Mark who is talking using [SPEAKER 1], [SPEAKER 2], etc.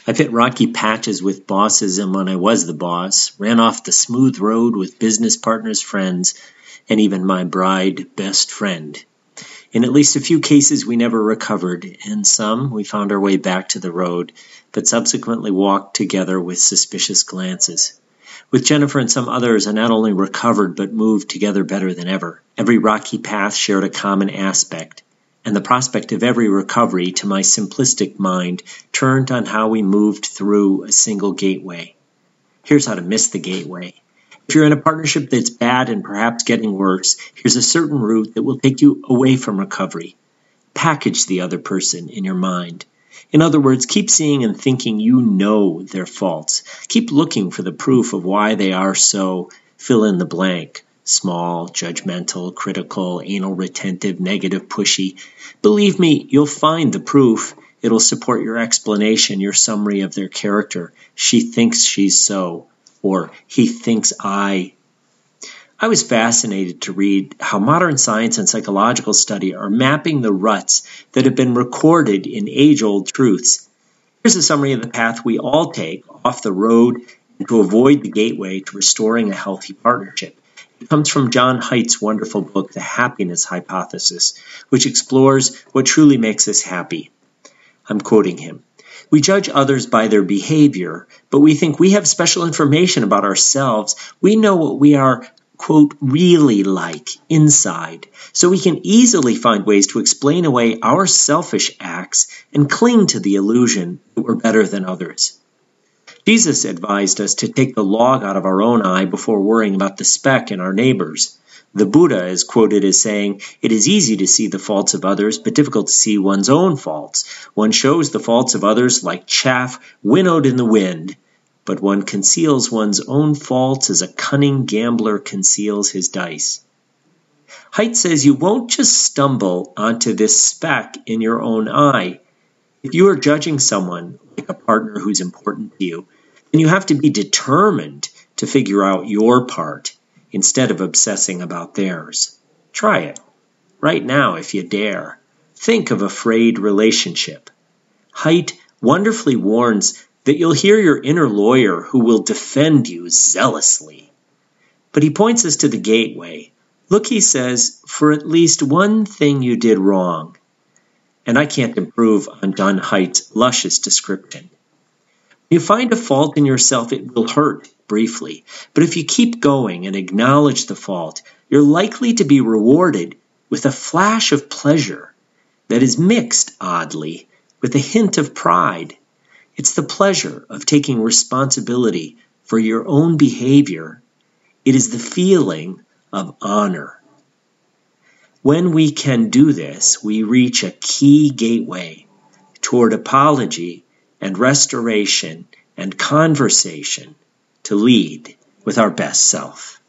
[SPEAKER 1] I've hit rocky patches with bossism when I was the boss, ran off the smooth road with business partners, friends, and even my bride best friend. In at least a few cases, we never recovered. In some, we found our way back to the road, but subsequently walked together with suspicious glances. With Jennifer and some others, I not only recovered, but moved together better than ever. Every rocky path shared a common aspect, and the prospect of every recovery, to my simplistic mind, turned on how we moved through a single gateway. Here's how to miss the gateway. If you're in a partnership that's bad and perhaps getting worse, here's a certain route that will take you away from recovery. Package the other person in your mind. In other words, keep seeing and thinking you know their faults. Keep looking for the proof of why they are so, fill in the blank. Small, judgmental, critical, anal retentive, negative, pushy. Believe me, you'll find the proof. It'll support your explanation, your summary of their character. She thinks she's so, or he thinks I was fascinated to read how modern science and psychological study are mapping the ruts that have been recorded in age-old truths. Here's a summary of the path we all take off the road and to avoid the gateway to restoring a healthy partnership. It comes from John Haidt's wonderful book, The Happiness Hypothesis, which explores what truly makes us happy. I'm quoting him. We judge others by their behavior, but we think we have special information about ourselves. We know what we are, quote, really like inside, so we can easily find ways to explain away our selfish acts and cling to the illusion that we're better than others. Jesus advised us to take the log out of our own eye before worrying about the speck in our neighbor's. The Buddha is quoted as saying, "It is easy to see the faults of others, but difficult to see one's own faults. One shows the faults of others like chaff winnowed in the wind, but one conceals one's own faults as a cunning gambler conceals his dice." Haidt says you won't just stumble onto this speck in your own eye. If you are judging someone, like a partner who's important to you, then you have to be determined to figure out your part instead of obsessing about theirs. Try it. Right now, if you dare. Think of a frayed relationship. Haidt wonderfully warns that you'll hear your inner lawyer who will defend you zealously. But he points us to the gateway. Look, he says, for at least one thing you did wrong. And I can't improve on John Haidt's luscious description. When you find a fault in yourself, it will hurt briefly. But if you keep going and acknowledge the fault, you're likely to be rewarded with a flash of pleasure that is mixed, oddly, with a hint of pride. It's the pleasure of taking responsibility for your own behavior. It is the feeling of honor. When we can do this, we reach a key gateway toward apology and restoration and conversation to lead with our best self.